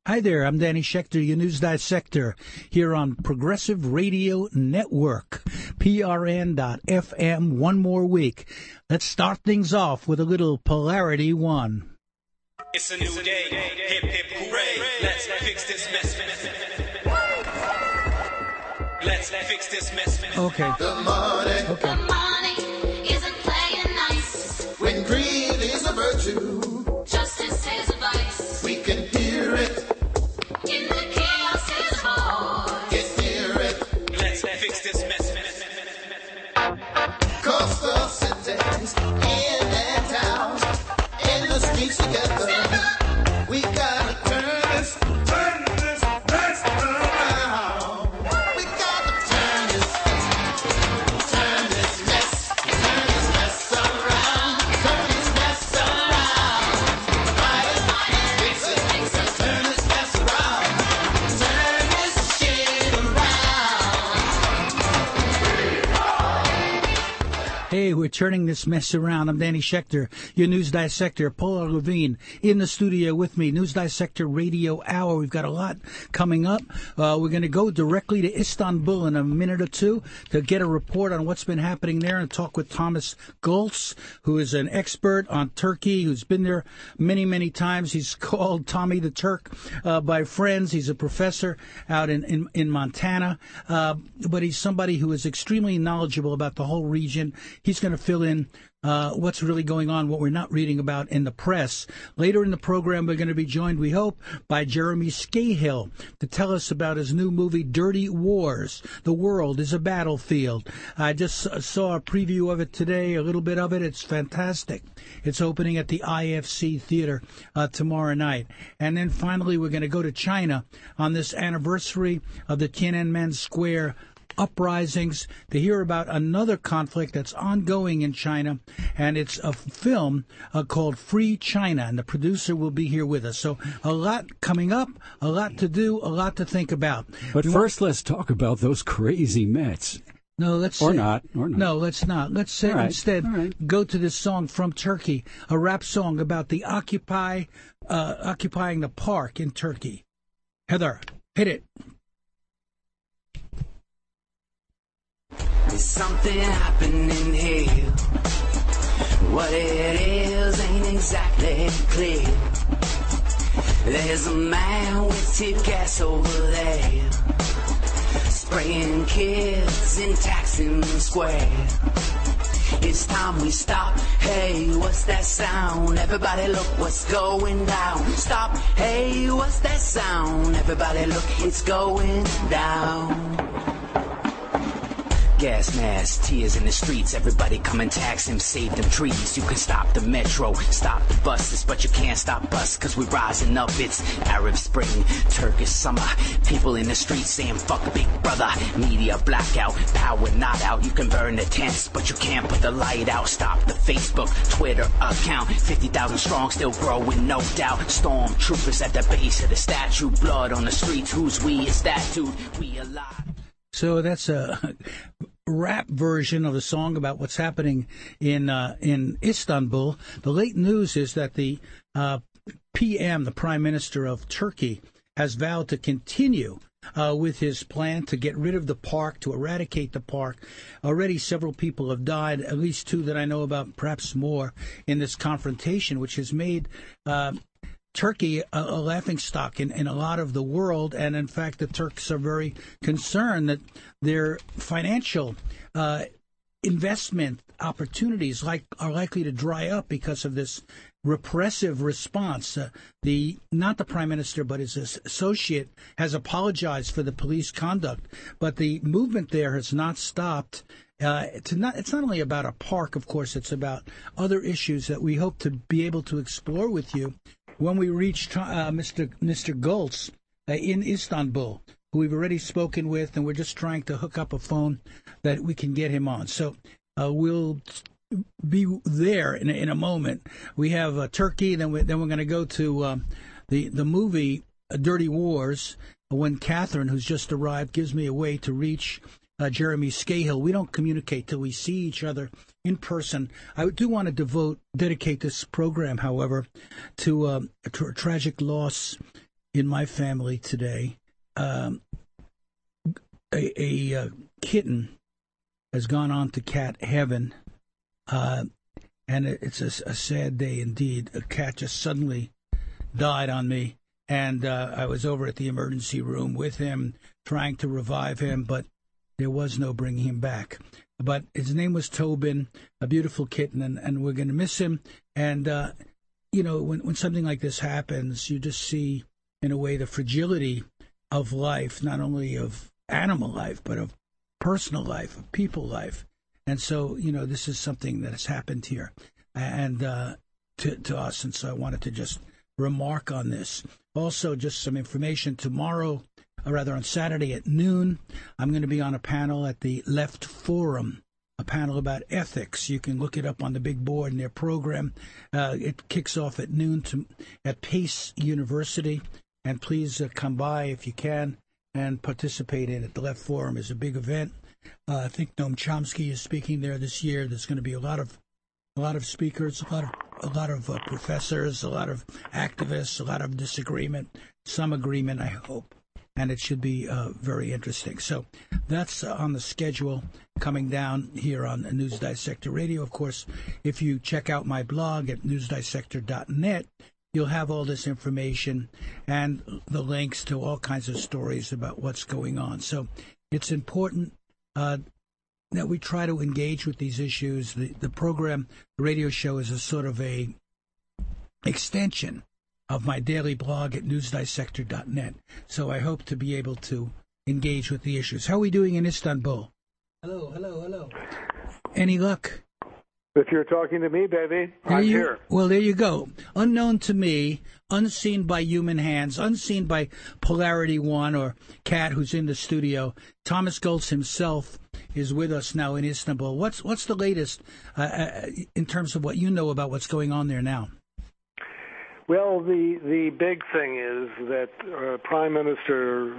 Hi there, I'm Danny Schechter, your news dissector, here on Progressive Radio Network, PRN.FM. One more week. Let's start things off with a little Polarity One. It's a new day, hip hip hooray, let's fix this mess. Let's fix this mess. Okay. Good morning. Okay. The morning isn't playing nice. When greed is a virtue, Justice is a vice. we can hear it. In the chaos is a voice. Can hear it. Let's fix this mess. Coastal cities, in and towns, in the streets together. We gotta turn this mess around. We gotta turn this mess around. Turn this mess around. Fight it, fix it, turn this mess around. Turn this shit around. Hey, we're turning this mess around. I'm Danny Schechter, your news dissector. Paula Levine in the studio with me. News Dissector Radio Hour. We've got a lot coming up. We're going to go directly to Istanbul in a minute or two to get a report on what's been happening there and talk with Thomas Goltz, who is an expert on Turkey, who's been there many, many times. He's called Tommy the Turk by friends. He's a professor out in Montana, but he's somebody who is extremely knowledgeable about the whole region. He's going to fill in what's really going on, what we're not reading about in the press. Later in the program, we're going to be joined, we hope, by Jeremy Scahill to tell us about his new movie, Dirty Wars. The World is a Battlefield. I just saw a preview of it today, a little bit of it. It's fantastic. It's opening at the IFC Theater tomorrow night. And then finally, we're going to go to China on this anniversary of the Tiananmen Square uprisings to hear about another conflict that's ongoing in China, and it's a film called Free China, and the producer will be here with us. So a lot coming up, a lot to do, a lot to think about. But first, let's talk about those crazy Mets. No, let's Or say, not. No, let's not. Let's say instead go to this song from Turkey, a rap song about the occupying the park in Turkey. Heather, hit it. There's something happening here. What it is ain't exactly clear. There's a man with tear gas over there, spraying kids in Taksim Square. It's time we stop. Hey, what's that sound? Everybody look what's going down. Stop. Hey, what's that sound? Everybody look, it's going down. Gas masks, tears in the streets, everybody come and tax him, save them trees. You can stop the metro, stop the buses, but you can't stop us, cause we're rising up. It's Arab Spring, Turkish summer, people in the streets saying fuck Big Brother. Media blackout, power not out, you can burn the tents, but you can't put the light out. Stop the Facebook, Twitter account, 50,000 strong, still growing, no doubt. Stormtroopers at the base of the statue, blood on the streets, who's we? It's that dude, we alive. So that's a rap version of a song about what's happening in Istanbul. The late news is that the PM, the Prime Minister of Turkey, has vowed to continue with his plan to get rid of the park, to eradicate the park. Already several people have died, at least two that I know about, perhaps more, in this confrontation, which has made Turkey a laughingstock in a lot of the world, and in fact the Turks are very concerned that their financial investment opportunities are likely to dry up because of this repressive response. Not the prime minister, but his associate has apologized for the police conduct, but the movement there has not stopped. It's not only about a park, of course, it's about other issues that we hope to be able to explore with you when we reach Mr. Goltz in Istanbul, who we've already spoken with, and we're just trying to hook up a phone that we can get him on. So we'll be there in a moment. We have Turkey, then we're going to go to the movie Dirty Wars, when Catherine, who's just arrived, gives me a way to reach Jeremy Scahill. We don't communicate till we see each other in person. I do want to dedicate this program, however, to a tragic loss in my family today. A kitten has gone on to cat heaven, and it's a sad day indeed. A cat just suddenly died on me, and I was over at the emergency room with him, trying to revive him, but there was no bringing him back. But his name was Tobin, a beautiful kitten, and we're going to miss him. And, when something like this happens, you just see, in a way, the fragility of life, not only of animal life, but of personal life, of people life. And so, this is something that has happened here and to us. And so I wanted to just remark on this. Also, just some information. Tomorrow, or rather on Saturday at noon, I'm going to be on a panel at the Left Forum, a panel about ethics. You can look it up on the big board in their program. It kicks off at noon at Pace University. And please come by if you can and participate in it. The Left Forum is a big event. I think Noam Chomsky is speaking there this year. There's going to be a lot of speakers, a lot of professors, a lot of activists, a lot of disagreement, some agreement, I hope, and it should be very interesting. So that's on the schedule coming down here on News Dissector Radio. Of course, if you check out my blog at newsdissector.net, you'll have all this information and the links to all kinds of stories about what's going on. So it's important that we try to engage with these issues. The program, the radio show, is a sort of a extension of my daily blog at newsdissector.net. So I hope to be able to engage with the issues. How are we doing in Istanbul? Hello. Any luck? If you're talking to me, baby, I'm here. Well, there you go. Unknown to me, unseen by human hands, unseen by Polarity One or Kat, who's in the studio. Thomas Goltz himself is with us now in Istanbul. What's the latest in terms of what you know about what's going on there now? Well, the big thing is that Prime Minister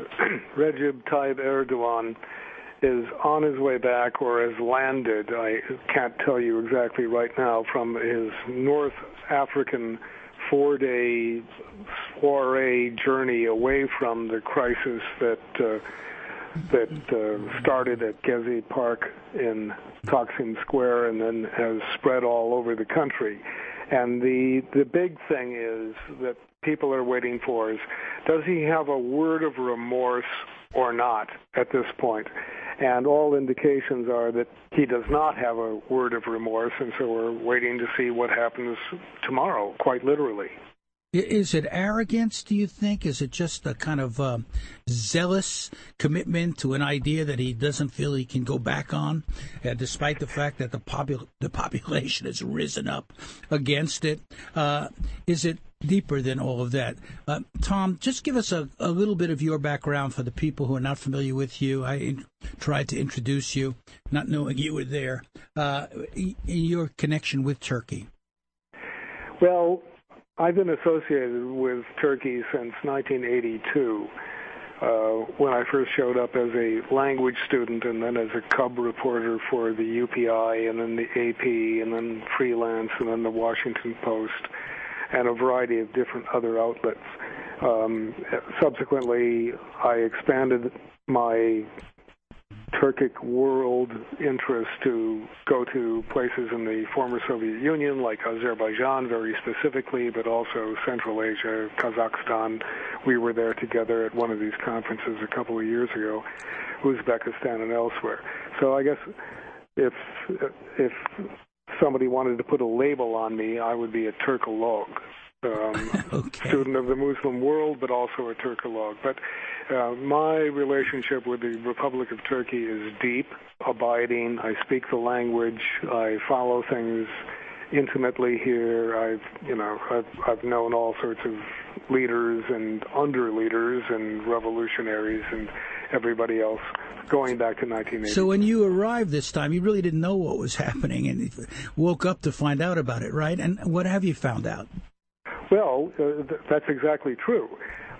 Recep Tayyip Erdogan is on his way back or has landed, I can't tell you exactly right now, from his North African 4-day soiree journey away from the crisis that started at Gezi Park in Taksim Square and then has spread all over the country. And the big thing is that people are waiting for is, does he have a word of remorse or not at this point? And all indications are that he does not have a word of remorse, and so we're waiting to see what happens tomorrow, quite literally. Is it arrogance, do you think? Is it just a kind of zealous commitment to an idea that he doesn't feel he can go back on, despite the fact that the population has risen up against it? Is it deeper than all of that? Tom, just give us a little bit of your background for the people who are not familiar with you. I tried to introduce you, not knowing you were there, in your connection with Turkey. Well, I've been associated with Turkey since 1982, when I first showed up as a language student and then as a cub reporter for the UPI and then the AP and then freelance and then the Washington Post and a variety of different other outlets. Subsequently, I expanded my Turkic world interest to go to places in the former Soviet Union, like Azerbaijan very specifically, but also Central Asia, Kazakhstan. We were there together at one of these conferences a couple of years ago, Uzbekistan and elsewhere. So I guess if somebody wanted to put a label on me, I would be a Turkolog. Okay. Student of the Muslim world, but also a Turkolog. But my relationship with the Republic of Turkey is deep, abiding. I speak the language. I follow things intimately here. I've known all sorts of leaders and under-leaders and revolutionaries and everybody else going back to 1980. So when you arrived this time, you really didn't know what was happening and woke up to find out about it, right? And what have you found out? Well, that's exactly true.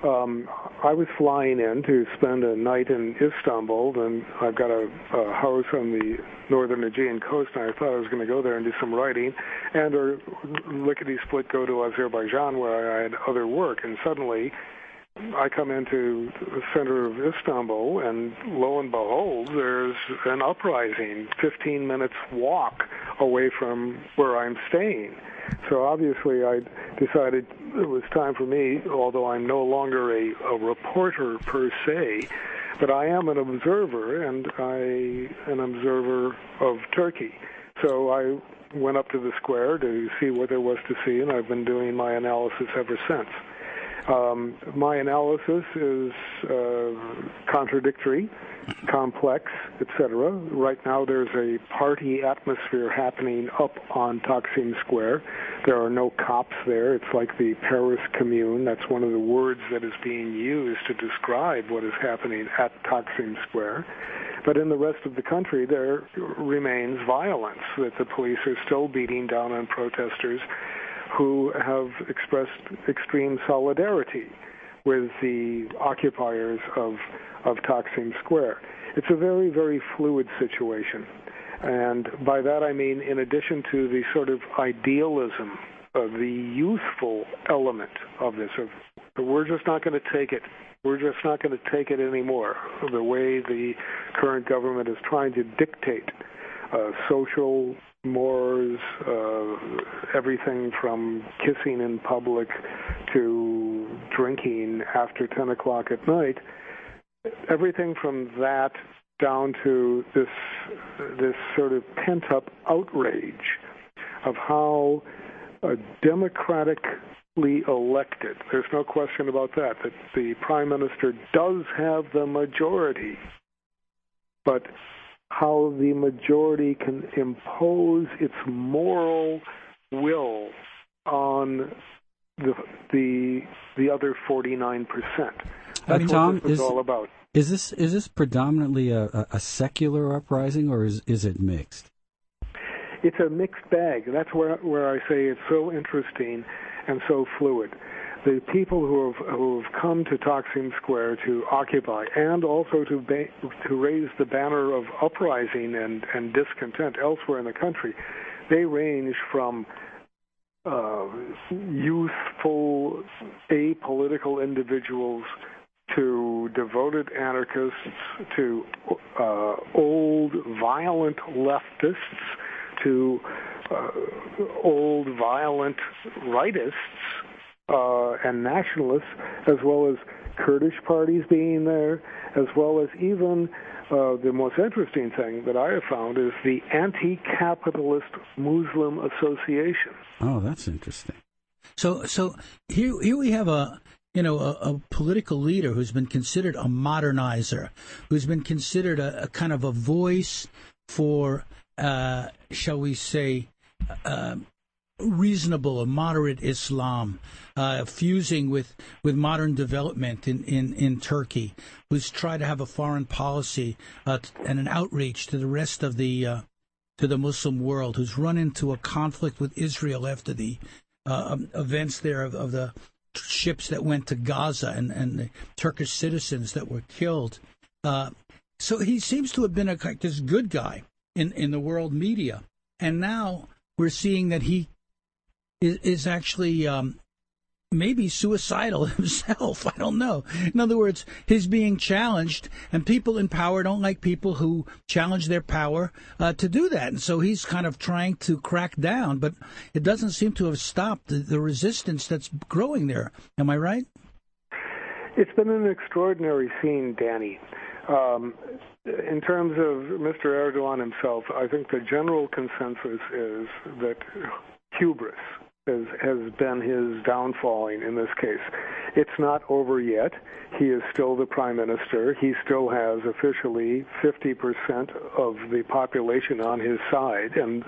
I was flying in to spend a night in Istanbul, and I've got a house on the northern Aegean coast, and I thought I was going to go there and do some writing, and or lickety-split go to Azerbaijan where I had other work, and suddenly I come into the center of Istanbul, and lo and behold, there's an uprising 15 minutes walk away from where I'm staying. So obviously I decided it was time for me, although I'm no longer a reporter per se, but I am an observer, and an observer of Turkey. So I went up to the square to see what there was to see, and I've been doing my analysis ever since. My analysis is contradictory, complex, etc. Right now there's a party atmosphere happening up on Taksim Square. There are no cops there. It's like the Paris Commune. That's one of the words that is being used to describe what is happening at Taksim Square. But in the rest of the country, there remains violence, that the police are still beating down on protesters who have expressed extreme solidarity with the occupiers of Taksim Square. It's a very, very fluid situation. And by that I mean, in addition to the sort of idealism of the youthful element of this, of we're just not going to take it. We're just not going to take it anymore. The way the current government is trying to dictate social mores, everything from kissing in public to drinking after 10 o'clock at night, everything from that down to this sort of pent-up outrage of how democratically elected, there's no question about that the Prime Minister does have the majority, but how the majority can impose its moral will on the other 49%. That's Tom, what this is all about. Is this predominantly a secular uprising, or is it mixed? It's a mixed bag. That's where I say it's so interesting and so fluid. The people who have come to Taksim Square to occupy and also to raise the banner of uprising and discontent elsewhere in the country, they range from youthful, apolitical individuals to devoted anarchists to old, violent leftists to old, violent rightists and nationalists, as well as Kurdish parties being there, as well as even the most interesting thing that I have found is the Anti-Capitalist Muslim Association. Oh, that's interesting. So here we have a political leader who's been considered a modernizer, who's been considered a kind of a voice for, shall we say, reasonable or moderate Islam, fusing with modern development in Turkey, who's tried to have a foreign policy and an outreach to the rest of the Muslim world, who's run into a conflict with Israel after the events there of the ships that went to Gaza and the Turkish citizens that were killed. So he seems to have been this good guy in the world media, and now we're seeing that he is actually maybe suicidal himself. I don't know. In other words, he's being challenged, and people in power don't like people who challenge their power to do that. And so he's kind of trying to crack down, but it doesn't seem to have stopped the resistance that's growing there. Am I right? It's been an extraordinary scene, Danny. In terms of Mr. Erdogan himself, I think the general consensus is that hubris has been his downfalling in this case. It's not over yet. He is still the prime minister. He still has officially 50% of the population on his side, and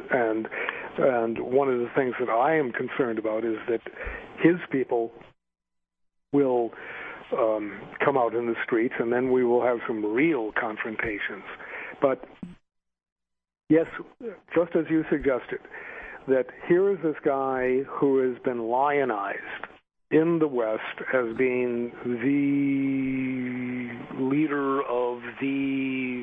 one of the things that I am concerned about is that his people will come out in the streets, and then we will have some real confrontations. But yes, just as you suggested, that here is this guy who has been lionized in the West as being the leader of the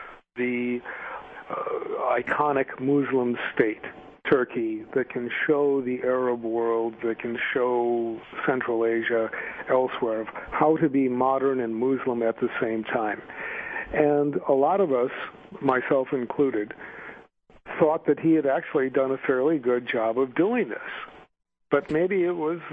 iconic Muslim state, Turkey, that can show the Arab world, that can show Central Asia, elsewhere, of how to be modern and Muslim at the same time. And a lot of us, myself included, thought that he had actually done a fairly good job of doing this. But maybe it was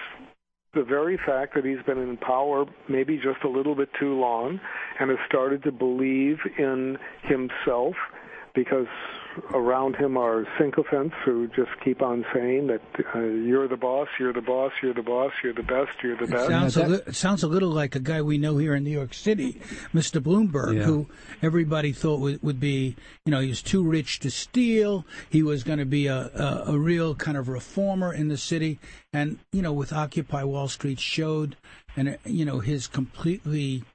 the very fact that he's been in power maybe just a little bit too long and has started to believe in himself, because around him are sycophants who just keep on saying that you're the boss, you're the boss, you're the boss, you're the best, you're the best. It sounds a little like a guy we know here in New York City, Mr. Bloomberg, who everybody thought would be, he was too rich to steal. He was going to be a real kind of reformer in the city. And, with Occupy Wall Street showed, and, his completely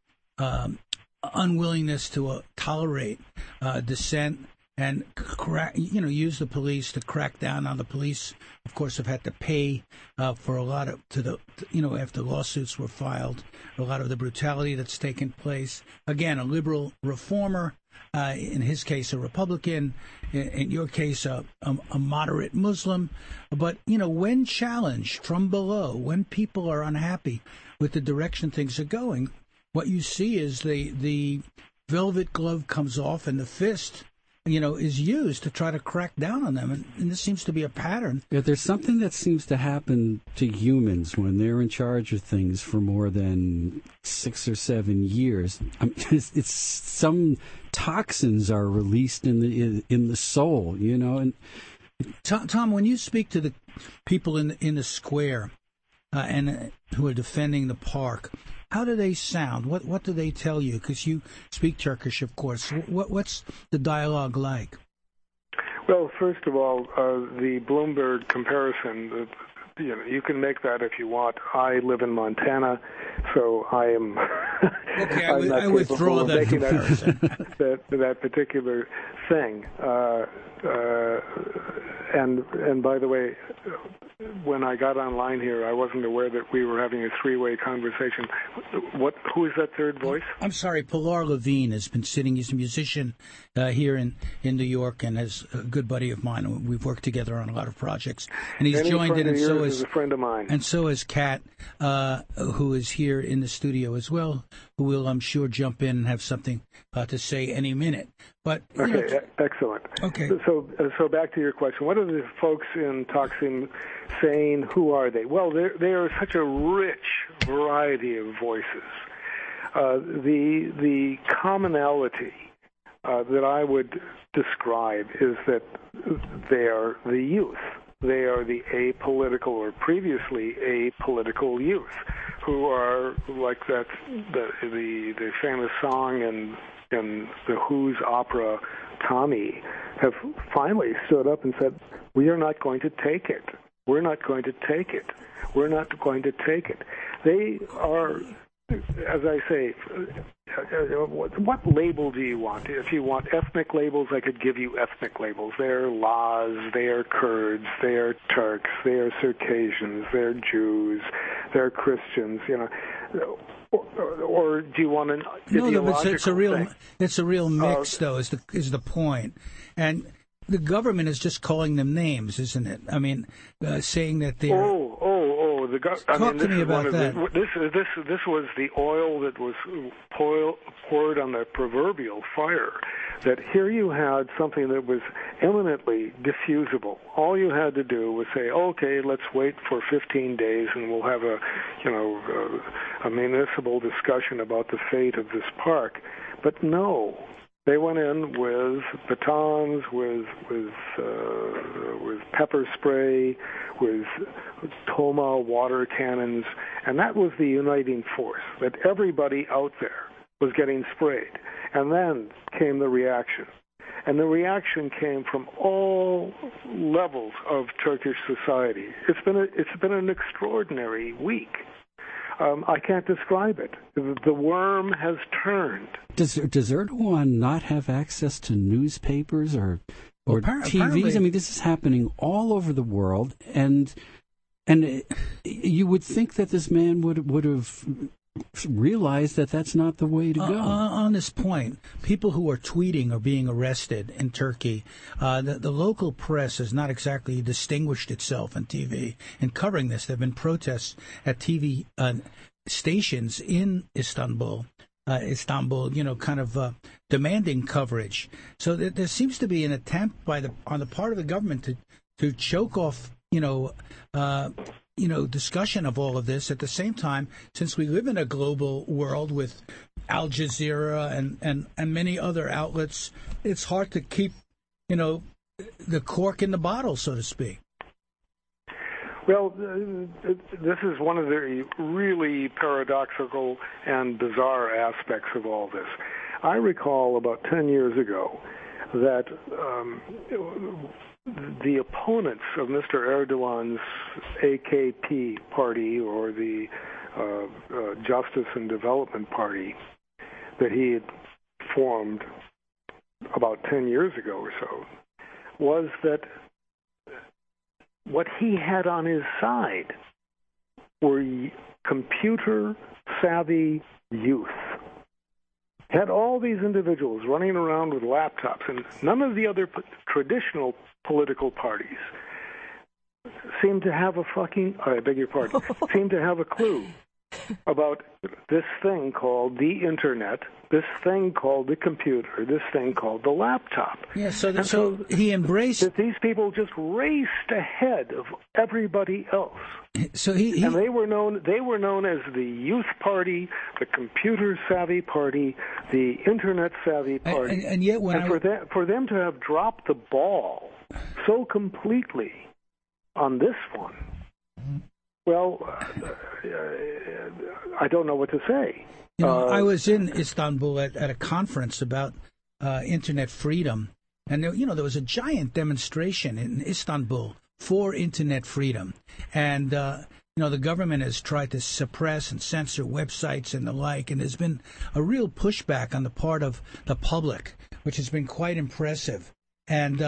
unwillingness to tolerate dissent and use the police to crack down on the police. Of course, have had to pay for a lot of after lawsuits were filed, a lot of the brutality that's taken place. Again, a liberal reformer, in his case, a Republican, in your case, a moderate Muslim. But when challenged from below, when people are unhappy with the direction things are going, what you see is the velvet glove comes off and the fist is used to try to crack down on them. And this seems to be a pattern. Yeah, there's something that seems to happen to humans when they're in charge of things for more than 6 or 7 years. I mean, it's some toxins are released in the soul, And Tom, when you speak to the people in the square and who are defending the park, how do they sound? What do they tell you? Because you speak Turkish, of course. What's the dialogue like? Well, first of all, the Bloomberg comparison, you can make that if you want. I live in Montana, so I am. Okay, I withdraw that comparison. that particular thing. And by the way, when I got online here, I wasn't aware that we were having a three-way conversation. Who is that third voice? I'm sorry, Pilar Levine has been sitting. He's a musician here in New York and is a good buddy of mine. We've worked together on a lot of projects. And he's joined in, and so is a friend of mine. And so is Kat, who is here in the studio as well, who will, I'm sure, jump in and have something to say any minute. But okay, excellent. Okay. So back to your question. What are the folks in Taksim saying? Who are they? Well, they are such a rich variety of voices. The commonality that I would describe is that they are the youth. They are the apolitical or previously apolitical youth who are like that the famous song in the Who's opera Tommy have finally stood up and said, we are not going to take it. We're not going to take it. We're not going to take it. They are, as I say, what label do you want? If you want ethnic labels, I could give you ethnic labels. They're Laz, they're Kurds, they're Turks, they're Circassians, they're Jews, they're Christians, Or do you want an ideological thing? It's a real mix, though, is the point. And the government is just calling them names, isn't it? I mean, saying that they're... Talk to me about that. This was the oil that was poured on the proverbial fire. That here you had something that was eminently diffusible. All you had to do was say, okay, let's wait for 15 days and we'll have a municipal discussion about the fate of this park. But no. They went in with batons, with pepper spray, with Toma water cannons, and that was the uniting force, that everybody out there was getting sprayed. And then came the reaction. And the reaction came from all levels of Turkish society. It's been an extraordinary week. I can't describe it. The worm has turned. Does Erdogan not have access to newspapers or TVs? I mean, this is happening all over the world, and And you would think that this man would have realized that that's not the way to go. On this point, people who are tweeting are being arrested in Turkey. The local press has not exactly distinguished itself on TV in covering this. There have been protests at TV stations in Istanbul, kind of demanding coverage. So there seems to be an attempt on the part of the government to choke off, discussion of all of this. At the same time, since we live in a global world with Al Jazeera and many other outlets, it's hard to keep, the cork in the bottle, so to speak. Well, this is one of the really paradoxical and bizarre aspects of all this. I recall about 10 years ago that the opponents of Mr. Erdogan's AKP party, or the Justice and Development Party, that he had formed about 10 years ago or so, was that what he had on his side were computer-savvy youth. Had all these individuals running around with laptops, and none of the other traditional political parties seemed to have seemed to have a clue about this thing called the internet, this thing called the computer, this thing called the laptop. Yeah, so he embraced that these people just raced ahead of everybody else. So and they were known as the youth party, the computer savvy party, the internet savvy party. And yet for them to have dropped the ball so completely on this one, well, I don't know what to say. I was in Istanbul at a conference about internet freedom, and there was a giant demonstration in Istanbul for internet freedom, and the government has tried to suppress and censor websites and the like, and there's been a real pushback on the part of the public, which has been quite impressive. And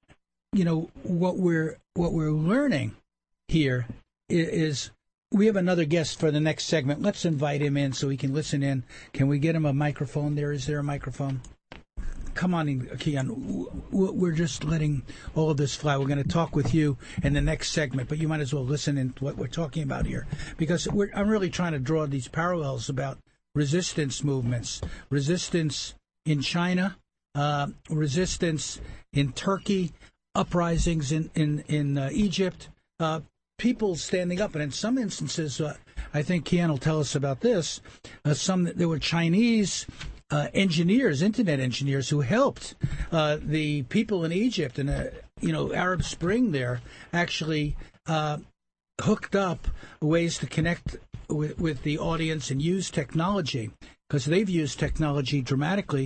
what we're learning here is we have another guest for the next segment. Let's invite him in so he can listen in. Can we get him a microphone there? Is there a microphone? Come on in, Kian. We're just letting all of this fly. We're going to talk with you in the next segment, but you might as well listen in to what we're talking about here, because I'm really trying to draw these parallels about resistance movements, resistance in China, resistance in Turkey, uprisings in Egypt, people standing up. And in some instances, I think Kian will tell us about this, there were Chinese engineers, internet engineers, who helped the people in Egypt and Arab Spring there actually hooked up ways to connect with the audience and use technology, because they've used technology dramatically,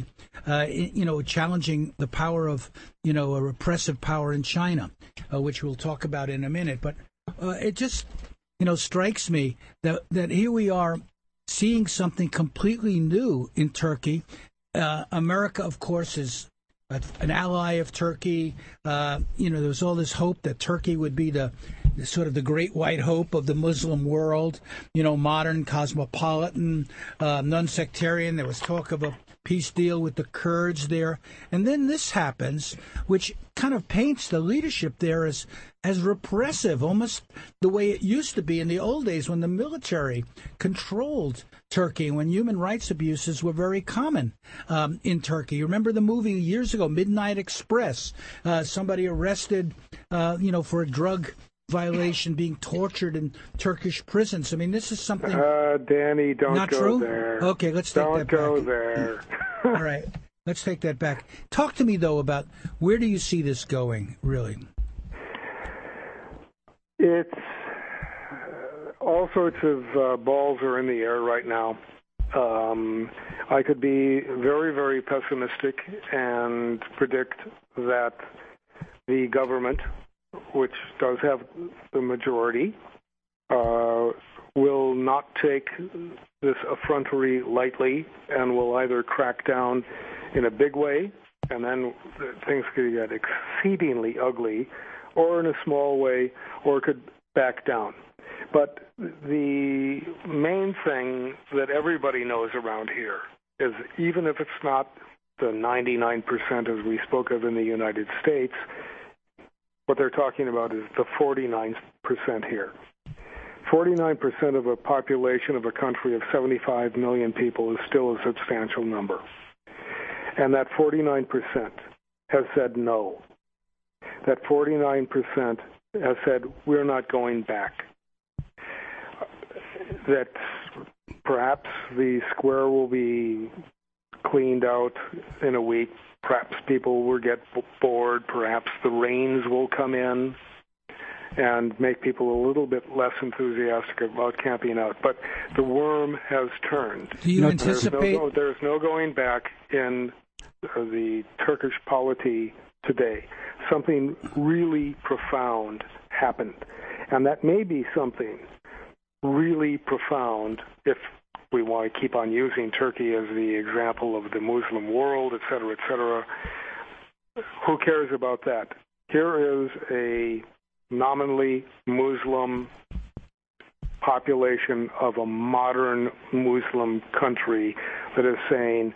challenging the power of a repressive power in China, which we'll talk about in a minute. But it just strikes me that here we are, seeing something completely new in Turkey. America, of course, is an ally of Turkey. There was all this hope that Turkey would be the sort of the great white hope of the Muslim world, modern, cosmopolitan, non-sectarian. There was talk of a peace deal with the Kurds there. And then this happens, which kind of paints the leadership there as repressive, almost the way it used to be in the old days when the military controlled Turkey, when human rights abuses were very common in Turkey. You remember the movie years ago, Midnight Express? Somebody arrested, for a drug violation, being tortured in Turkish prisons. I mean, this is something... Danny, don't not go true? there. Okay, let's take that back. Don't go there. All right, let's take that back. Talk to me, though, about where do you see this going, really? It's all sorts of balls are in the air right now. I could be very, very pessimistic and predict that the government, which does have the majority, will not take this effrontery lightly and will either crack down in a big way, and then things could get exceedingly ugly, or in a small way, or could back down. But the main thing that everybody knows around here is, even if it's not the 99% as we spoke of in the United States, what they're talking about is the 49% here. 49% of a population of a country of 75 million people is still a substantial number. And that 49% has said no. That 49% has said, we're not going back. That perhaps the square will be cleaned out in a week. Perhaps people will get bored. Perhaps the rains will come in and make people a little bit less enthusiastic about camping out. But the worm has turned. Do you anticipate? There's no going back in the Turkish polity today. Something really profound happened. And that may be something really profound if we want to keep on using Turkey as the example of the Muslim world, et cetera, et cetera. Who cares about that? Here is a nominally Muslim population of a modern Muslim country that is saying,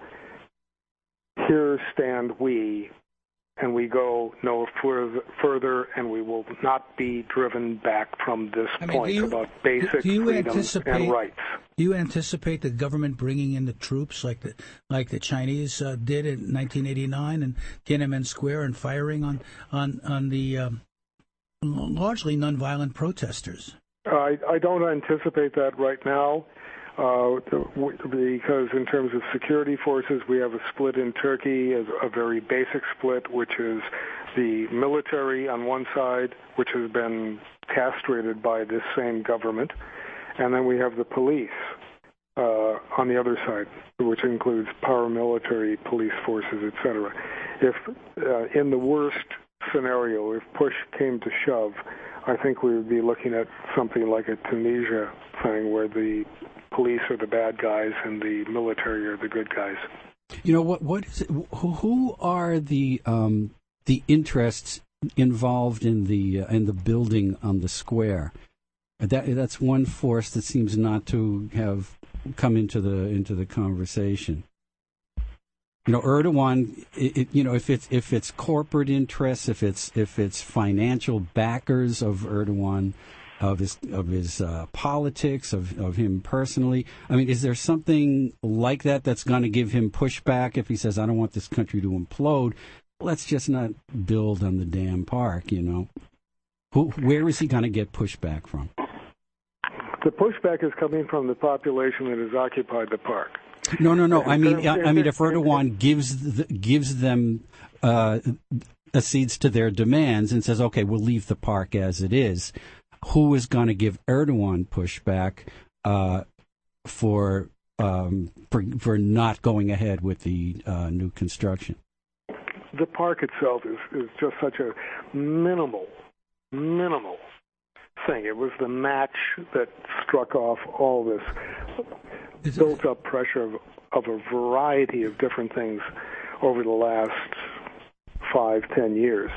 here stand we, and we go no further, and we will not be driven back from this point about basic freedoms and rights. Do you anticipate the government bringing in the troops like the Chinese did in 1989 in Tiananmen Square and firing on the largely nonviolent protesters? I don't anticipate that right now. Because in terms of security forces, we have a split in Turkey, a very basic split, which is the military on one side, which has been castrated by this same government, and then we have the police on the other side, which includes paramilitary police forces, etc. If in the worst scenario, if push came to shove, I think we would be looking at something like a Tunisia thing where the police are the bad guys and the military are the good guys. You know what is it? Who are the interests involved in the building on the square? That's one force that seems not to have come into the conversation. You know, Erdogan. If it's corporate interests, if it's financial backers of Erdogan, of his politics, of him personally. I mean, is there something like that that's going to give him pushback if he says, I don't want this country to implode, let's just not build on the damn park, you know? Where is he going to get pushback from? The pushback is coming from the population that has occupied the park. No. I mean, if Erdogan gives them accedes to their demands and says, okay, we'll leave the park as it is, who is going to give Erdogan pushback for not going ahead with the new construction? The park itself is just such a minimal thing. It was the match that struck off all this built-up pressure of a variety of different things over the last 5-10 years.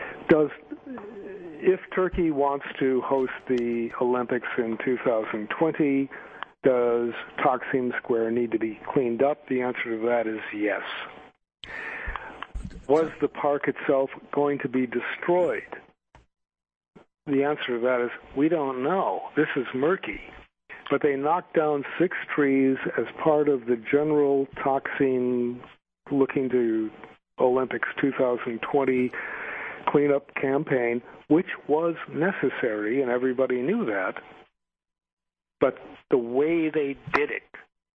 If Turkey wants to host the Olympics in 2020, does Taksim Square need to be cleaned up? The answer to that is yes. Was the park itself going to be destroyed? The answer to that is we don't know. This is murky. But they knocked down 6 trees as part of the general Taksim looking to Olympics 2020 cleanup campaign, which was necessary, and everybody knew that. But the way they did it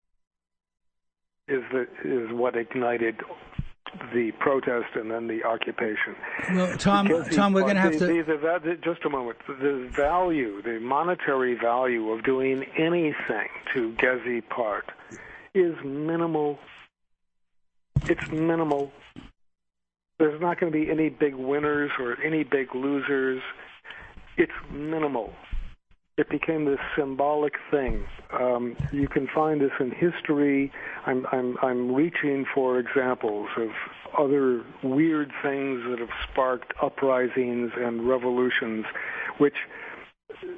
is what ignited the protest and then the occupation. Well, Tom, we're going to have to... Just a moment. The value, the monetary value of doing anything to Gezi Park is minimal. It's minimal. There's not going to be any big winners or any big losers. It's minimal. It became this symbolic thing. You can find this in history. I'm reaching for examples of other weird things that have sparked uprisings and revolutions, which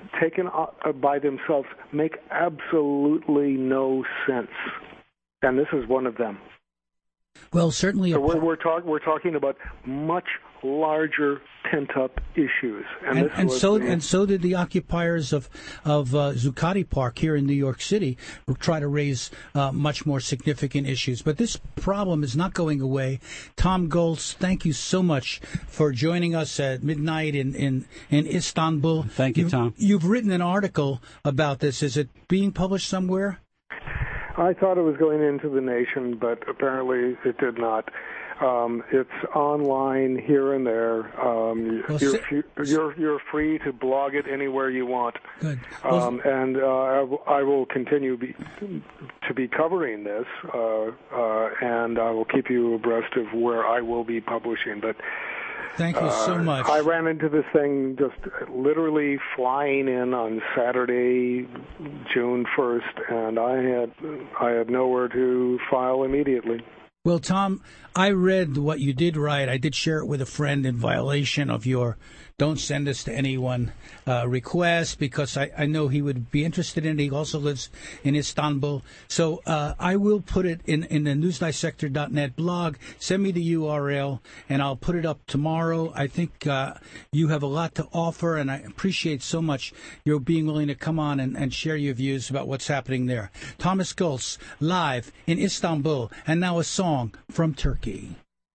taken by themselves, make absolutely no sense. And this is one of them. Well, certainly. So we're talking about much larger pent-up issues, and so did the occupiers of Zuccotti Park here in New York City try to raise much more significant issues. But this problem is not going away. Tom Goltz, thank you so much for joining us at midnight in Istanbul. Thank you, Tom. You've written an article about this. Is it being published somewhere? I thought it was going into The Nation, but apparently it did not. It's online here and there. You're free to blog it anywhere you want. Good. And I will continue to be covering this, and I will keep you abreast of where I will be publishing. But thank you so much. I ran into this thing just literally flying in on Saturday, June 1st, and I had nowhere to file immediately. Well, Tom, I read what you did write. I did share it with a friend in violation of your don't send this to anyone request, because I know he would be interested in it. He also lives in Istanbul. So I will put it in the newsdissector.net blog. Send me the URL, and I'll put it up tomorrow. I think you have a lot to offer, and I appreciate so much your being willing to come on and share your views about what's happening there. Thomas Goltz, live in Istanbul, and now a song from Turkey.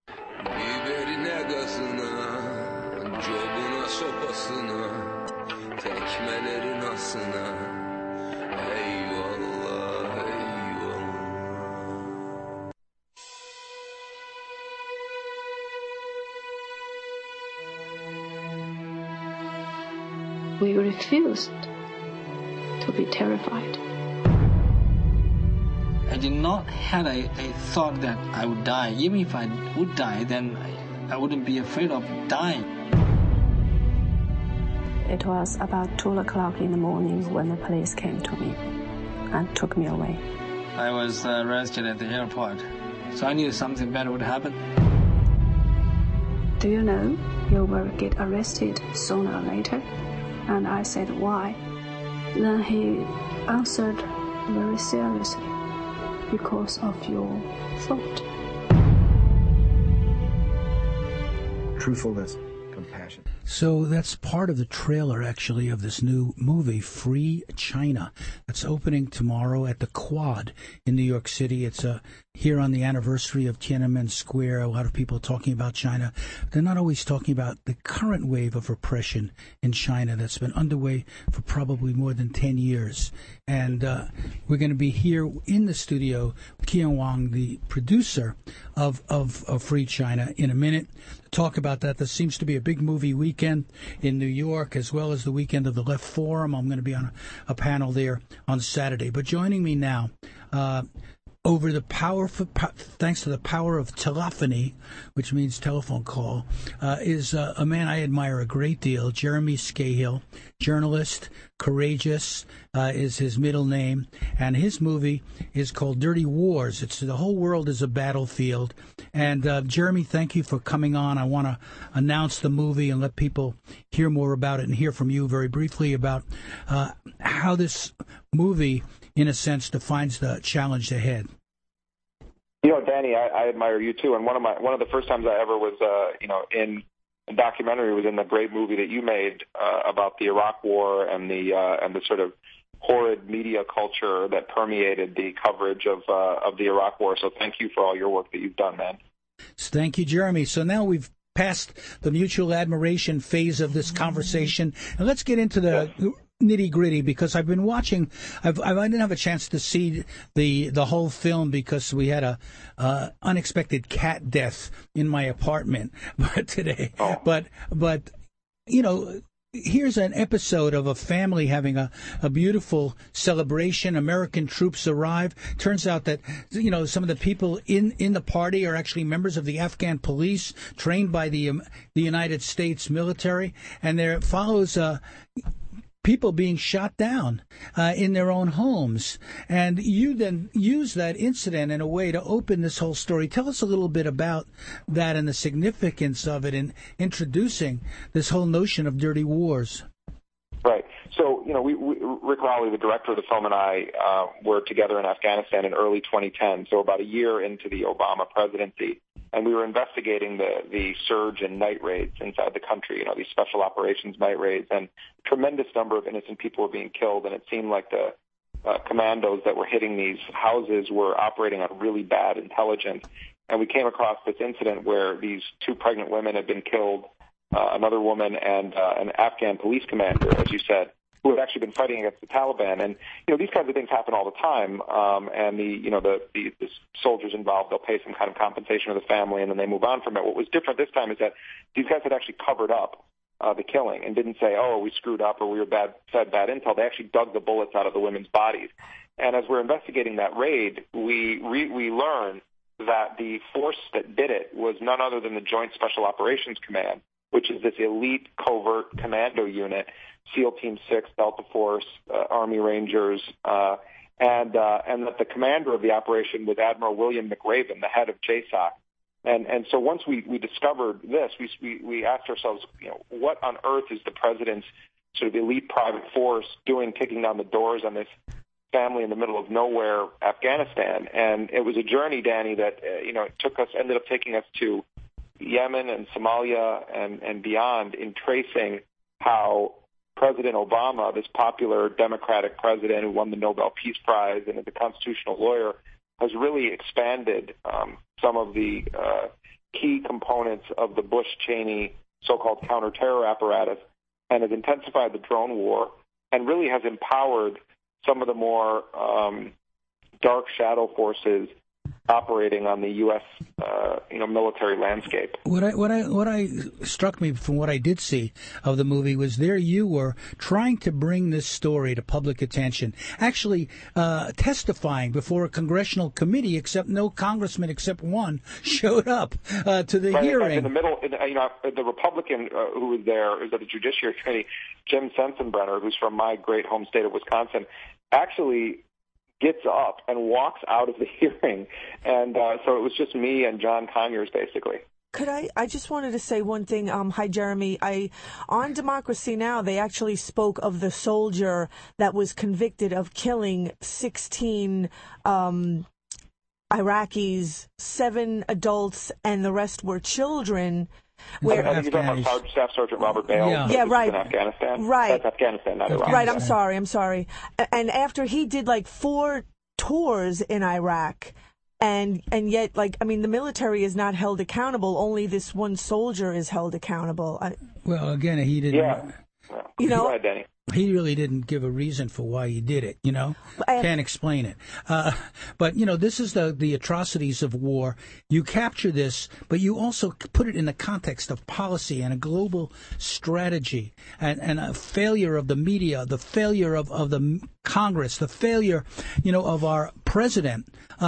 We refused to be terrified. I did not have a thought that I would die. Even if I would die, then I wouldn't be afraid of dying. It was about 2 o'clock in the morning when the police came to me and took me away. I was arrested at the airport, so I knew something bad would happen. Do you know you will get arrested sooner or later? And I said, why? Then he answered very seriously, because of your thought. Truthfulness, compassion. So that's part of the trailer, actually, of this new movie, Free China. That's opening tomorrow at the Quad in New York City. It's here on the anniversary of Tiananmen Square. A lot of people talking about China. They're not always talking about the current wave of repression in China that's been underway for probably more than 10 years. And we're going to be here in the studio, Kian Wang, the producer of Free China, in a minute. Talk about that. There seems to be a big movie weekend in New York, as well as the weekend of the Left Forum. I'm going to be on a panel there on Saturday. But joining me now, thanks to the power of telephony, which means telephone call, is a man I admire a great deal, Jeremy Scahill, journalist, courageous is his middle name, and his movie is called Dirty Wars. It's The Whole World is a Battlefield. And Jeremy, thank you for coming on. I want to announce the movie and let people hear more about it and hear from you very briefly about how this movie, in a sense, defines the challenge ahead. You know, Danny, I admire you too. And one of the first times I ever was, in a documentary was in the great movie that you made about the Iraq War and the sort of horrid media culture that permeated the coverage of the Iraq War. So thank you for all your work that you've done, man. Thank you, Jeremy. So now we've passed the mutual admiration phase of this conversation, and let's get into the nitty-gritty, because I've been watching. I didn't have a chance to see the whole film because we had a unexpected cat death in my apartment today. Oh. But you know, here's an episode of a family having a beautiful celebration. American troops arrive. Turns out that, you know, some of the people in the party are actually members of the Afghan police trained by the United States military, and there follows people being shot down in their own homes. And you then use that incident in a way to open this whole story. Tell us a little bit about that and the significance of it in introducing this whole notion of dirty wars. Right. So, Rick Rowley, the director of the film, and I were together in Afghanistan in early 2010, so about a year into the Obama presidency, and we were investigating the surge in night raids inside the country, these special operations night raids, and a tremendous number of innocent people were being killed, and it seemed like the commandos that were hitting these houses were operating on really bad intelligence. And we came across this incident where these 2 pregnant women had been killed, another woman and an Afghan police commander, as you said, who had actually been fighting against the Taliban. And, these kinds of things happen all the time. And the soldiers involved, they'll pay some kind of compensation to the family and then they move on from it. What was different this time is that these guys had actually covered up the killing and didn't say, oh, we screwed up or we were fed bad intel. They actually dug the bullets out of the women's bodies. And as we're investigating that raid, we learned that the force that did it was none other than the Joint Special Operations Command, which is this elite covert commando unit, SEAL Team 6, Delta Force, Army Rangers, and that the commander of the operation was Admiral William McRaven, the head of JSOC. And so once we discovered this, we asked ourselves, what on earth is the president's sort of elite private force doing, kicking down the doors on this family in the middle of nowhere, Afghanistan? And it was a journey, Danny, that ended up taking us to Yemen and Somalia and beyond in tracing how President Obama, this popular Democratic president who won the Nobel Peace Prize and is a constitutional lawyer, has really expanded some of the key components of the Bush-Cheney so-called counterterror apparatus and has intensified the drone war and really has empowered some of the more dark shadow forces operating on the U.S. Military landscape. What I struck me from what I did see of the movie was there you were trying to bring this story to public attention, actually testifying before a congressional committee, except no congressman except one showed up to the hearing. In the middle, the Republican who was there, is at the Judiciary Committee, Jim Sensenbrenner, who's from my great home state of Wisconsin, actually gets up and walks out of the hearing. And so it was just me and John Conyers, basically. Could I just wanted to say one thing. Hi, Jeremy. On Democracy Now!, they actually spoke of the soldier that was convicted of killing 16 Iraqis, 7 adults, and the rest were children. Where I think you're talking about Staff Sergeant Robert Bale. Yeah, right. In Afghanistan. Right. That's Afghanistan, not Iraq. Right, I'm sorry. And after he did 4 tours in Iraq, and yet, the military is not held accountable. Only this one soldier is held accountable. Well, again, he didn't. Yeah. Go ahead, Danny. He really didn't give a reason for why he did it, Can't explain it. But, this is the atrocities of war. You capture this, but you also put it in the context of policy and a global strategy and a failure of the media, the failure of the Congress, the failure, of our president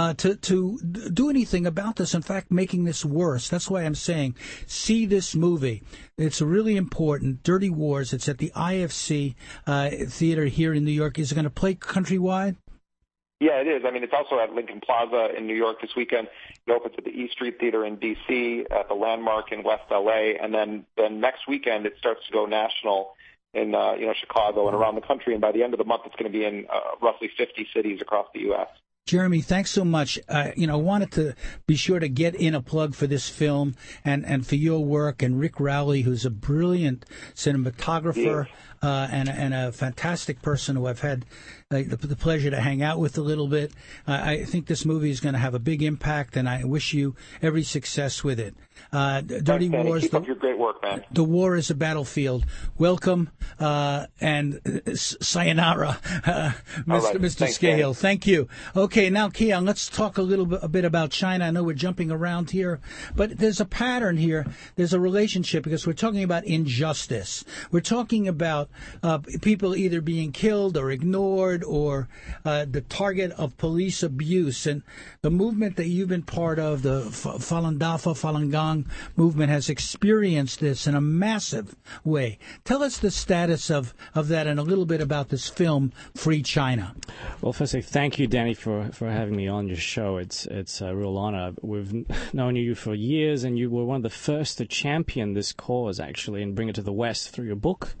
to do anything about this. In fact, making this worse. That's why I'm saying, see this movie. It's really important. Dirty Wars. It's at the IFC Theater here in New York. Is it going to play countrywide? Yeah, it is. It's also at Lincoln Plaza in New York this weekend. It opens at the E Street Theater in D.C., at the Landmark in West L.A., and then next weekend it starts to go national in Chicago and around the country. And by the end of the month, it's going to be in roughly 50 cities across the U.S. Jeremy, thanks so much. I wanted to be sure to get in a plug for this film and for your work, and Rick Rowley, who's a brilliant cinematographer and a fantastic person who I've had the pleasure to hang out with a little bit. I think this movie is going to have a big impact, and I wish you every success with it. Dirty Wars. Keep up your great work, man. The war is a battlefield. Welcome and sayonara, Mr. Scahill. Danny. Thank you. Okay, now, Keon, let's talk a bit about China. I know we're jumping around here, but there's a pattern here. There's a relationship because we're talking about injustice. We're talking about people either being killed or ignored or the target of police abuse. And the movement that you've been part of, the Falun Dafa, Falun Gong movement, has experienced this in a massive way. Tell us the status of that and a little bit about this film, Free China. Well, firstly, thank you, Danny, for having me on your show. It's a real honor. We've known you for years, and you were one of the first to champion this cause, actually, and bring it to the West through your book,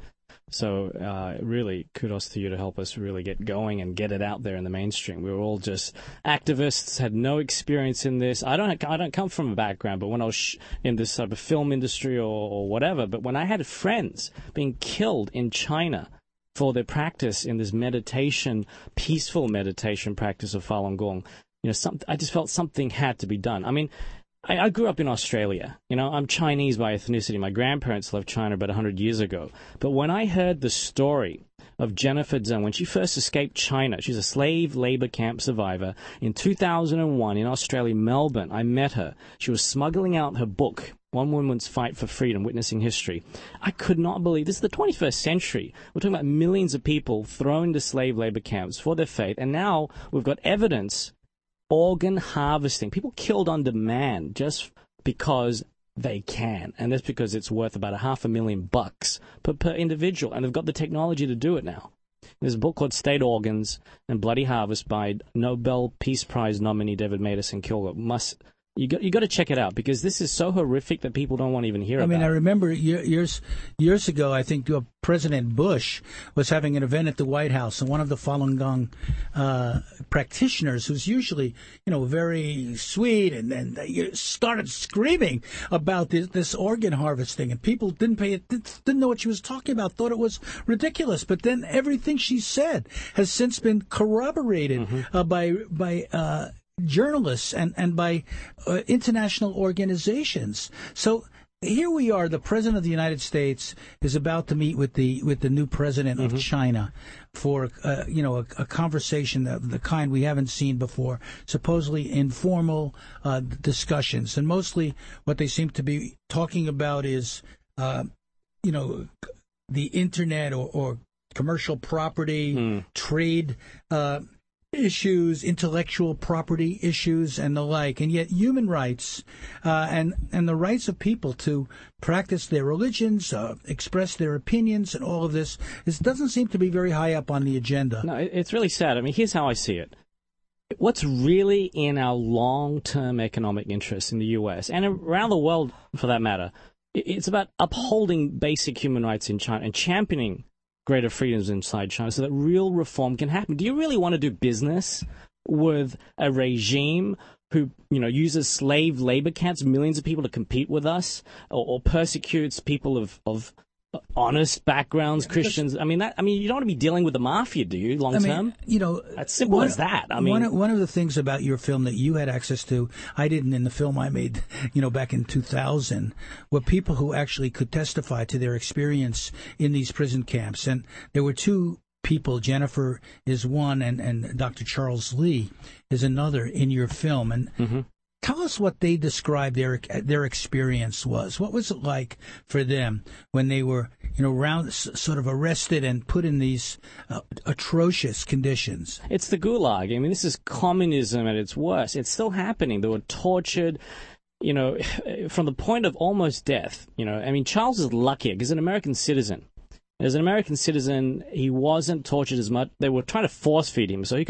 So really, kudos to you to help us really get going and get it out there in the mainstream. We were all just activists, had no experience in this. I don't come from a background, but when I was in this sort of film industry or whatever, but when I had friends being killed in China for their practice in this meditation, peaceful meditation practice of Falun Gong, I just felt something had to be done. I mean, I grew up in Australia. I'm Chinese by ethnicity. My grandparents left China about 100 years ago. But when I heard the story of Jennifer Zheng, when she first escaped China, she's a slave labor camp survivor. In 2001 in Australia, Melbourne, I met her. She was smuggling out her book, One Woman's Fight for Freedom, Witnessing History. I could not believe this is the 21st century. We're talking about millions of people thrown into slave labor camps for their faith. And now we've got evidence. Organ harvesting, people killed on demand just because they can, and that's because it's worth about $500,000 per individual, and they've got the technology to do it now. There's a book called State Organs and Bloody Harvest by Nobel Peace Prize nominee David Madison Kilgore. You got to check it out, because this is so horrific that people don't want to even hear about it. I mean, I remember years ago, I think President Bush was having an event at the White House, and one of the Falun Gong practitioners, who's usually, very sweet, and started screaming about this organ harvesting, and people didn't know what she was talking about, thought it was ridiculous. But then everything she said has since been corroborated by journalists and by international organizations. So here we are. The president of the United States is about to meet with the new president of China for a conversation of the kind we haven't seen before. Supposedly informal discussions, and mostly what they seem to be talking about is the internet or commercial property, trade issues, intellectual property issues, and the like. And yet human rights and the rights of people to practice their religions, express their opinions, and all of this doesn't seem to be very high up on the agenda. No, it's really sad. I mean, here's how I see it. What's really in our long-term economic interests in the U.S. and around the world, for that matter, it's about upholding basic human rights in China and championing greater freedoms inside China so that real reform can happen. Do you really want to do business with a regime who, uses slave labor camps, millions of people to compete with us, or persecutes people of honest backgrounds, Christians? I mean, you don't want to be dealing with the mafia, do you, long term? As simple as that. I mean, one of the things about your film that you had access to, I didn't in the film I made, back in 2000, were people who actually could testify to their experience in these prison camps. And there were two people. Jennifer is one, and Dr. Charles Lee is another in your film. And tell us what they described their experience was. What was it like for them when they were, sort of arrested and put in these atrocious conditions? It's the Gulag. I mean, this is communism at its worst. It's still happening. They were tortured, from the point of almost death. I mean, Charles is lucky because he's an American citizen. As an American citizen, he wasn't tortured as much. They were trying to force feed him, so he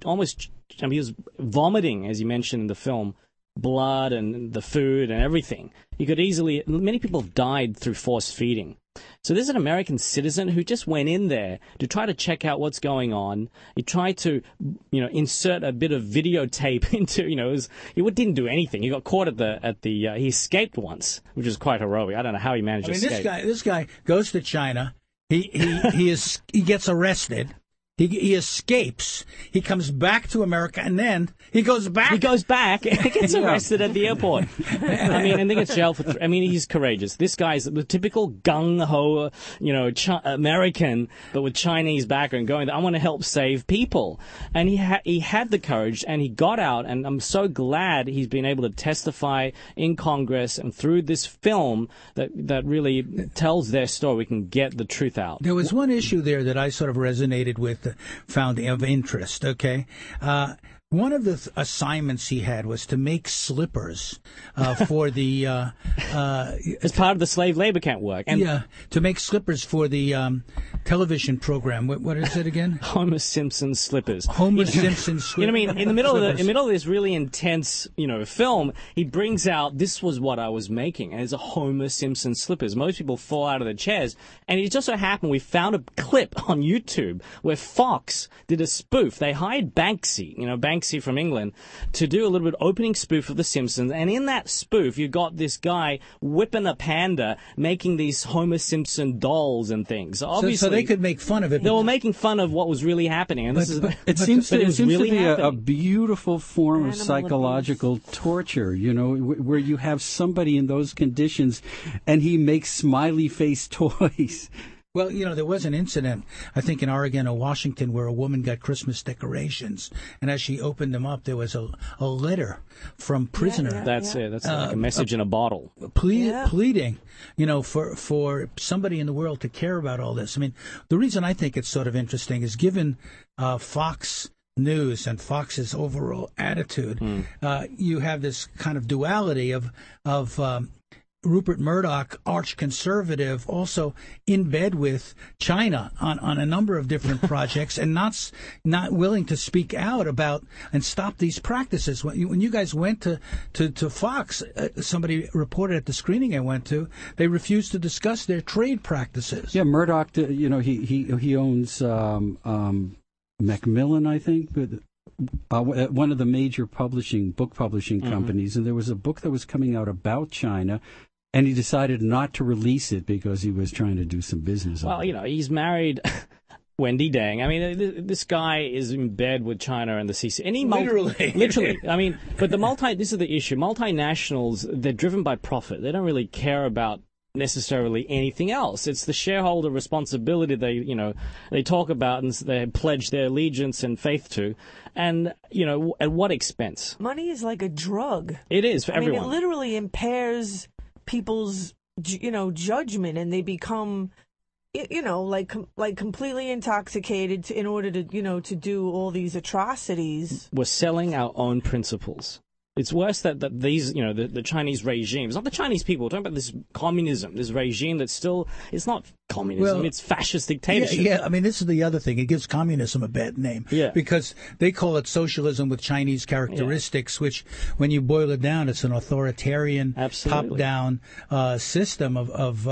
was vomiting, as you mentioned in the film, blood and the food and everything. Many people have died through force feeding. So there's an American citizen who just went in there to try to check out what's going on. He tried to, insert a bit of videotape into, he didn't do anything. He got caught he escaped once, which is quite heroic. I don't know how he managed to escape. This guy goes to China. He gets arrested. He escapes. He comes back to America, and then he goes back. He goes back and gets arrested at the airport. I mean, and then gets jailed for. He's courageous. This guy's the typical gung ho, American, but with Chinese background, going, I want to help save people. And he had the courage, and he got out. And I'm so glad he's been able to testify in Congress and through this film that really tells their story. We can get the truth out. There was one issue there that I sort of resonated with. Found of interest, okay? One of the assignments he had was to make slippers for the as part of the slave labor camp work. And to make slippers for the television program. What is it again? Homer Simpson slippers. Homer Simpson slippers. You know what I mean? In the middle of this really intense, film, he brings out, this was what I was making, and it's a Homer Simpson slippers. Most people fall out of their chairs, and it just so happened we found a clip on YouTube where Fox did a spoof. They hired Banksy, Banksy from England, to do a little bit opening spoof of The Simpsons, and in that spoof you got this guy whipping a panda, making these Homer Simpson dolls and things. Obviously, so they could make fun of it. They were making fun of what was really happening, and it seems to really be a beautiful form of psychological torture, where you have somebody in those conditions and he makes smiley face toys. Well, there was an incident, I think, in Oregon or Washington where a woman got Christmas decorations, and as she opened them up, there was a letter from prisoner. That's it. That's like a message in a bottle. Pleading, for somebody in the world to care about all this. I mean, the reason I think it's sort of interesting is given Fox News and Fox's overall attitude, you have this kind of duality of Rupert Murdoch, arch-conservative, also in bed with China on a number of different projects, and not willing to speak out about and stop these practices. When you guys went to Fox, somebody reported at the screening I went to, they refused to discuss their trade practices. Yeah, Murdoch, he owns Macmillan, I think, but one of the major book publishing companies, and there was a book that was coming out about China. And he decided not to release it because he was trying to do some business. Well, he's married Wendy Deng. I mean, this guy is in bed with China and the CC. And literally. I mean, but this is the issue. Multinationals, they're driven by profit. They don't really care about necessarily anything else. It's the shareholder responsibility they talk about and they pledge their allegiance and faith to. And, at what expense? Money is like a drug. It is for everyone. It literally impairs people's judgment, and they become like completely intoxicated in order to do all these atrocities. We're selling our own principles. It's worse that these, the Chinese regime, it's not the Chinese people, we're talking about this communism, this regime that's still, it's not communism, it's fascist dictatorship. Yeah, I mean, this is the other thing. It gives communism a bad name. Yeah. Because they call it socialism with Chinese characteristics, which, when you boil it down, it's an authoritarian, top-down system of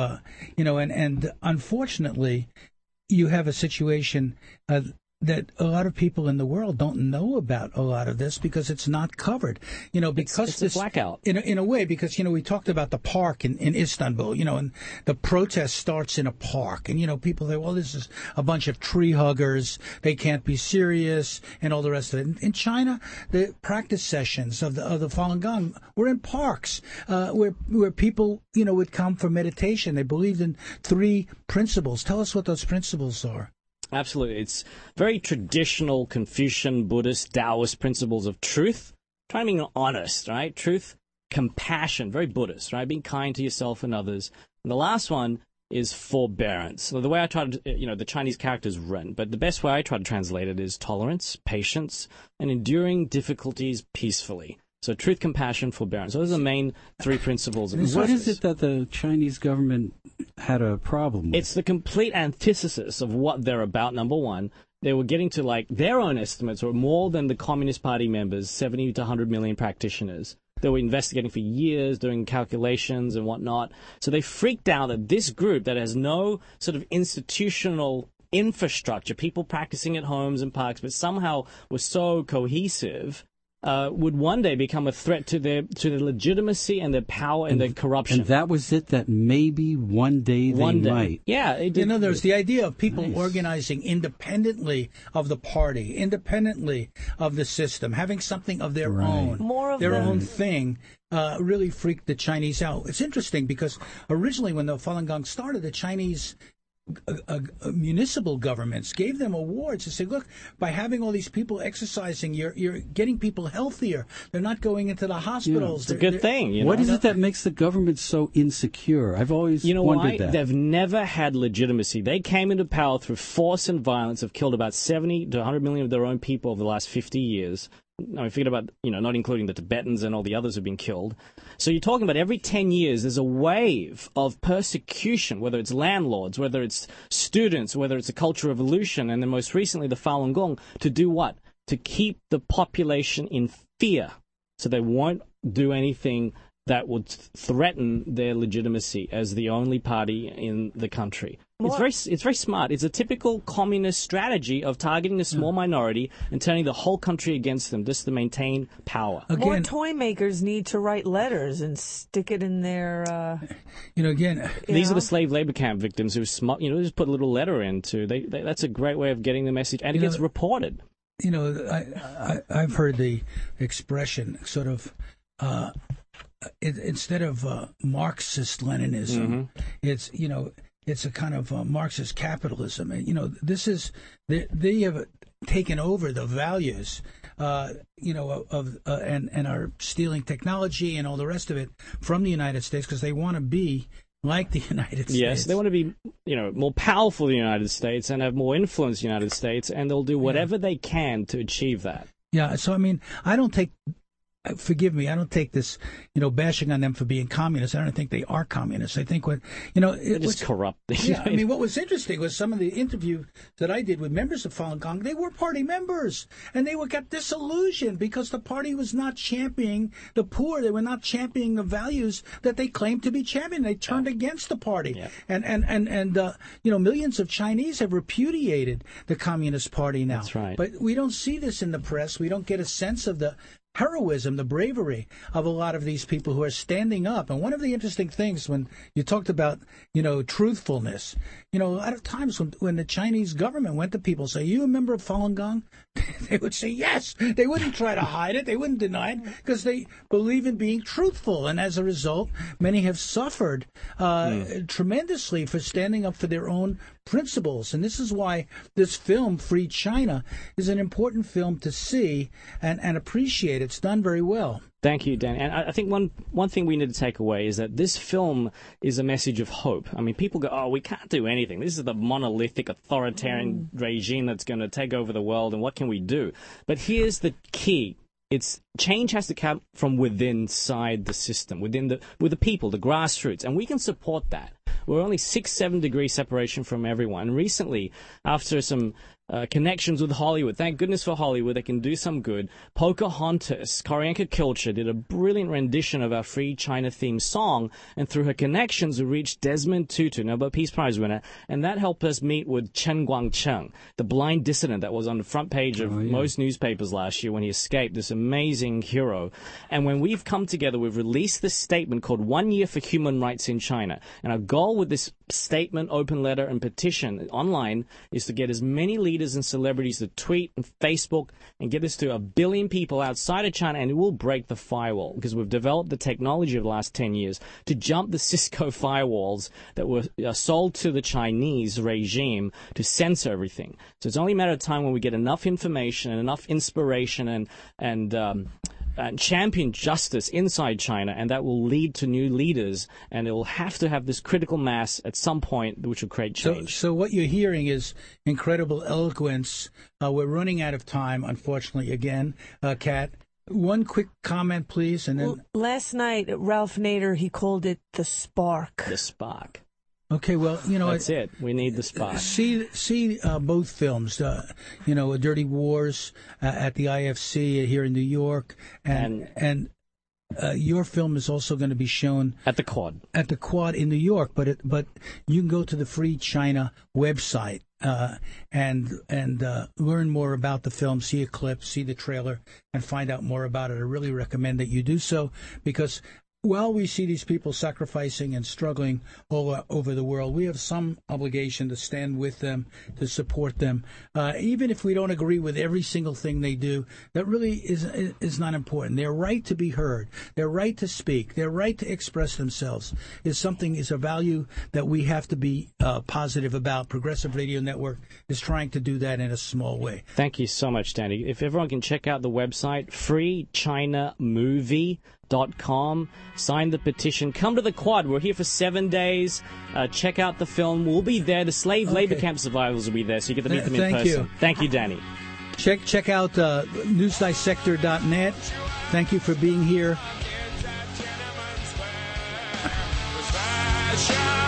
and unfortunately, you have a situation that a lot of people in the world don't know about a lot of this because it's not covered, because it's a blackout in a way, because, we talked about the park in Istanbul, and the protest starts in a park, and, people say, well, this is a bunch of tree huggers, they can't be serious, and all the rest of it. In China, the practice sessions of the Falun Gong were in parks, where people, would come for meditation. They believed in 3 principles. Tell us what those principles are. Absolutely. It's very traditional Confucian, Buddhist, Taoist principles of truth, trying to be honest, right? Truth, compassion, very Buddhist, right? Being kind to yourself and others. And the last one is forbearance. So the way I try to, the Chinese character is written, but the best way I try to translate it is tolerance, patience, and enduring difficulties peacefully. So truth, compassion, forbearance. Those are the main 3 principles. What is it that the Chinese government had a problem with? It's the complete antithesis of what they're about, number one. They were getting to, their own estimates were more than the Communist Party members, 70 to 100 million practitioners. They were investigating for years, doing calculations and whatnot. So they freaked out that this group that has no sort of institutional infrastructure, people practicing at homes and parks, but somehow were so cohesive, would one day become a threat to their legitimacy and their power and their corruption. And that was it, that maybe one day they might. Yeah. There's the idea of people organizing independently of the party, independently of the system, having something of their own, own thing. Really freaked the Chinese out. It's interesting because originally when the Falun Gong started, the Chinese municipal governments gave them awards to say, look, by having all these people exercising, you're getting people healthier. They're not going into the hospitals. It's a good thing. What is it that makes the government so insecure? I've always wondered that. They've never had legitimacy. They came into power through force and violence, have killed about 70 to 100 million of their own people over the last 50 years. forget about, not including the Tibetans and all the others who've been killed. So you're talking about every 10 years there's a wave of persecution, whether it's landlords, whether it's students, whether it's a cultural revolution, and then most recently the Falun Gong, to do what? To keep the population in fear so they won't do anything that would threaten their legitimacy as the only party in the country. It's very smart. It's a typical communist strategy of targeting a small minority and turning the whole country against them just to maintain power. More toy makers need to write letters and stick it in their. These are the slave labor camp victims who smart. Just put a little letter into. That's a great way of getting the message, and it gets reported. I've heard the expression sort of. Instead of Marxist-Leninism, it's a kind of Marxist capitalism. And, they have taken over the values, and are stealing technology and all the rest of it from the United States because they want to be like the United States. Yes, they want to be, more powerful than the United States and have more influence in the United States, and they'll do whatever they can to achieve that. Yeah, so, I don't take... Forgive me, I don't take this, bashing on them for being communists. I don't think they are communists. I think they're just corrupt. Yeah, what was interesting was some of the interview that I did with members of Falun Gong. They were party members, and they got disillusioned because the party was not championing the poor. They were not championing the values that they claimed to be championing. They turned against the party, and millions of Chinese have repudiated the Communist Party now. That's right. But we don't see this in the press. We don't get a sense of the heroism, the bravery of a lot of these people who are standing up. And one of the interesting things when you talked about, truthfulness, a lot of times when the Chinese government went to people and say, you a member of Falun Gong? They would say yes. They wouldn't try to hide it. They wouldn't deny it because they believe in being truthful. And as a result, many have suffered tremendously for standing up for their own principles. And this is why this film, Free China, is an important film to see and appreciate. It's done very well. Thank you, Dan. And I think one thing we need to take away is that this film is a message of hope. People go, we can't do anything. This is the monolithic authoritarian regime that's going to take over the world, and what can we do? But here's the key. Change has to come from within inside the system, with the people, the grassroots, and we can support that. We're only 6-7 degrees separation from everyone. And recently, after some connections with Hollywood, thank goodness for Hollywood, they can do some good. Pocahontas, Koreanka Kilcher, did a brilliant rendition of our Free China theme song, and through her connections, we reached Desmond Tutu, Nobel Peace Prize winner, and that helped us meet with Chen Guangcheng, the blind dissident that was on the front page of most newspapers last year when he escaped, this amazing hero. And when we've come together, we've released this statement called 1 Year for Human Rights in China. And our goal with this statement, open letter, and petition online is to get as many leaders and celebrities to tweet and Facebook and get this to 1 billion people outside of China, and it will break the firewall because we've developed the technology of the last 10 years to jump the Cisco firewalls that were sold to the Chinese regime to censor everything. So it's only a matter of time when we get enough information and enough inspiration and champion justice inside China, and that will lead to new leaders, and it will have to have this critical mass at some point which will create change. So what you're hearing is incredible eloquence. We're running out of time, unfortunately, again. Kat, one quick comment, please, and then... Last night, Ralph Nader, he called it the spark. The spark. Okay, well, that's it. We need the spark. See both films. Dirty Wars at the IFC here in New York, and your film is also going to be shown at the Quad. At the Quad in New York, but you can go to the Free China website and learn more about the film, see a clip, see the trailer, and find out more about it. I really recommend that you do so because while we see these people sacrificing and struggling all over the world, we have some obligation to stand with them, to support them. Even if we don't agree with every single thing they do, that really is not important. Their right to be heard, their right to speak, their right to express themselves is a value that we have to be positive about. Progressive Radio Network is trying to do that in a small way. Thank you so much, Danny. If everyone can check out the website, freechinamovie.com. Sign the petition. Come to the Quad. We're here for 7 days. Check out the film. We'll be there. The slave labor camp survivors will be there, so you get to meet them in person. You. Thank you, Danny. Check out newsdissector.net. Thank you for being here.